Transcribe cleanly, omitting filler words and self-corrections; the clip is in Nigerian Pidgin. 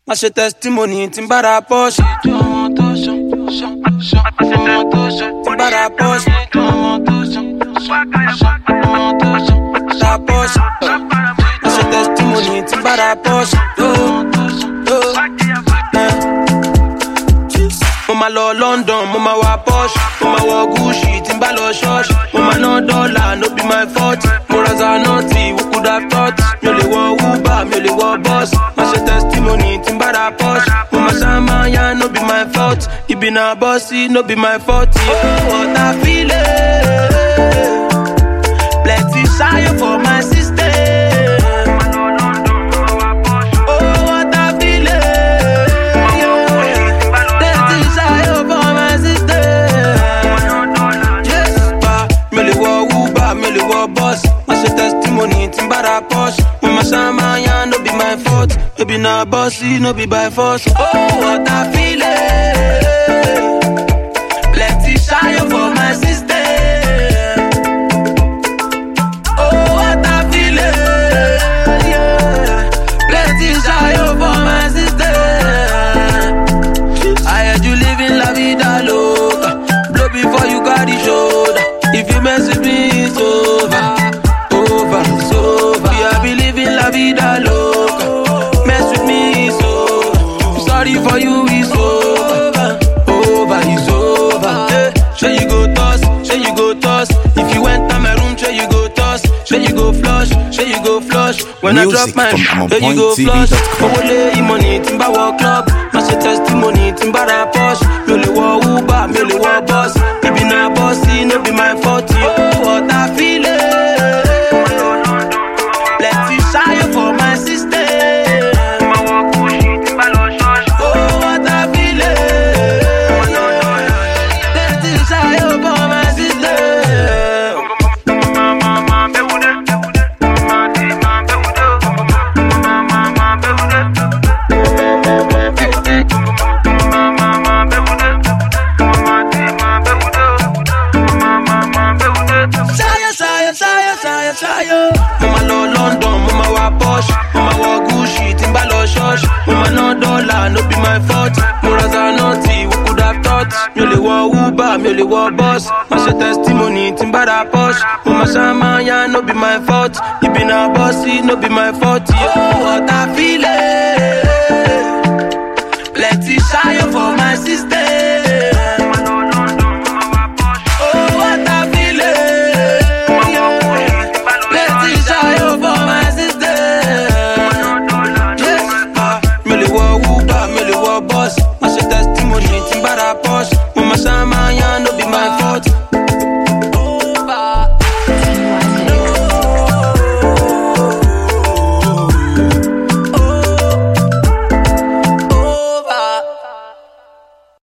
I say testimony, Timbara Posh. Timbara Posh. I say testimony, Timbara Posh. Mama lo London, mama wa Posh. Mama wa Gucci, Timbalo Shosh. Mama no dollar, no be my fault. Moraza naughty, who could have thought? Mele wa Uber, mele wa boss. I say testimony, Timbara Posh. Mama Sama, yeah, no be my fault. It be na bossy, no be my fault. Oh, what I feel it. Plenty shy for my sister. Boss, I say testimony, Timbara Posh. Mama Sama, yeah, no be my fault. You be na bossy, no be by force. Oh, what I feel it. Plenty shy for my sister. Oh, what I feel it. Yeah. Plenty shy for my sister. I heard you living la vida loca. Blow before you got the shoulder. If you mess with me, it's over, it's over. Yeah, I be living la vida loca. Mess with me, it's over. I'm sorry for you, it's over, it's over. Hey, sure you go toss, sure you go toss. If you enter my room, sure you go toss, sure you go flush, sure you go flush. When music I drop my, sure you go flush. Owole money, Timba walk club. I say testimony, Timbara Posh. Mele wa Uber, mele wa boss. It be na bossy, no be my fault. Oh, what I feel it. Plenty shy for my sister. Oh, what I feel it. Plenty shy for my sister. Mama lo London, mama wa Posh. Mama wa Gucci, Timbalo Shosh. Mama no dollar, no be my fault. Moraza naughty, who could have thought? Mele wa Uber, mele wa boss. I say testimony, Timbara Posh. Mama Sama, yeah, no be my fault. You be na bossy, no be my fault. Oh, what I feel it.